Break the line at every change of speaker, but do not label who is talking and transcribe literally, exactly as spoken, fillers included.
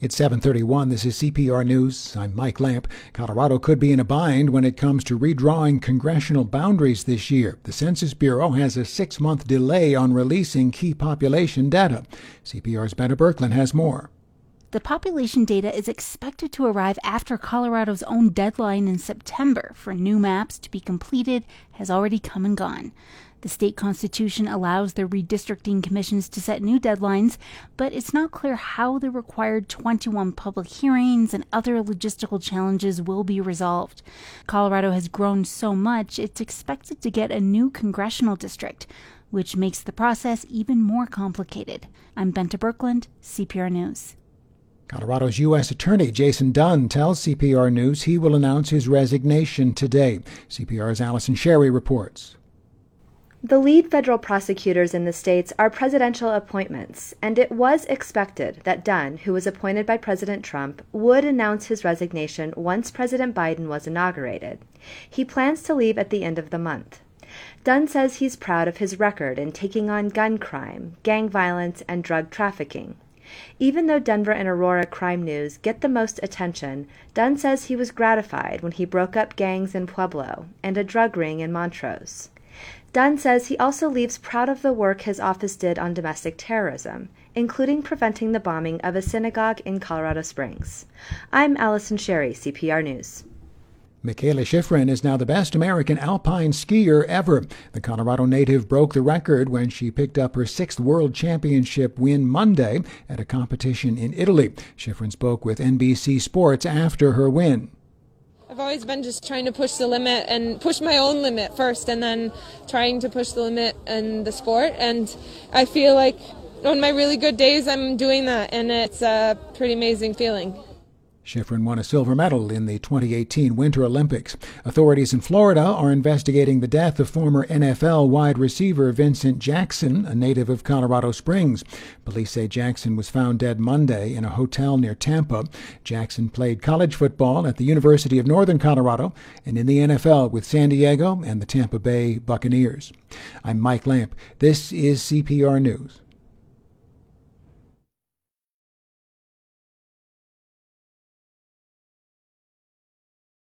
It's seven thirty-one. This is C P R News. I'm Mike Lamp. Colorado could be in a bind when it comes to redrawing congressional boundaries this year. The Census Bureau has a six-month delay on releasing key population data. C P R's Benta Birkeland has more.
The population data is expected to arrive after Colorado's own deadline in September for new maps to be completed has already come and gone. The state constitution allows the redistricting commissions to set new deadlines, but it's not clear how the required twenty-one public hearings and other logistical challenges will be resolved. Colorado has grown so much, it's expected to get a new congressional district, which makes the process even more complicated. I'm Benta Birkeland, C P R News.
Colorado's U S Attorney Jason Dunn tells C P R News he will announce his resignation today. C P R's Allison Sherry reports.
The lead federal prosecutors in the states are presidential appointments, and it was expected that Dunn, who was appointed by President Trump, would announce his resignation once President Biden was inaugurated. He plans to leave at the end of the month. Dunn says he's proud of his record in taking on gun crime, gang violence, and drug trafficking. Even though Denver and Aurora crime news get the most attention, Dunn says he was gratified when he broke up gangs in Pueblo and a drug ring in Montrose. Dunn says he also leaves proud of the work his office did on domestic terrorism, including preventing the bombing of a synagogue in Colorado Springs. I'm Allison Sherry, C P R News.
Mikaela Shiffrin is now the best American alpine skier ever. The Colorado native broke the record when she picked up her sixth World Championship win Monday at a competition in Italy. Shiffrin spoke with N B C Sports after her win.
I've always been just trying to push the limit and push my own limit first, and then trying to push the limit in the sport. And I feel like on my really good days, I'm doing that, and it's a pretty amazing feeling.
Shiffrin won a silver medal in the twenty eighteen Winter Olympics. Authorities in Florida are investigating the death of former N F L wide receiver Vincent Jackson, a native of Colorado Springs. Police say Jackson was found dead Monday in a hotel near Tampa. Jackson played college football at the University of Northern Colorado and in the N F L with San Diego and the Tampa Bay Buccaneers. I'm Mike Lamp. This is C P R News.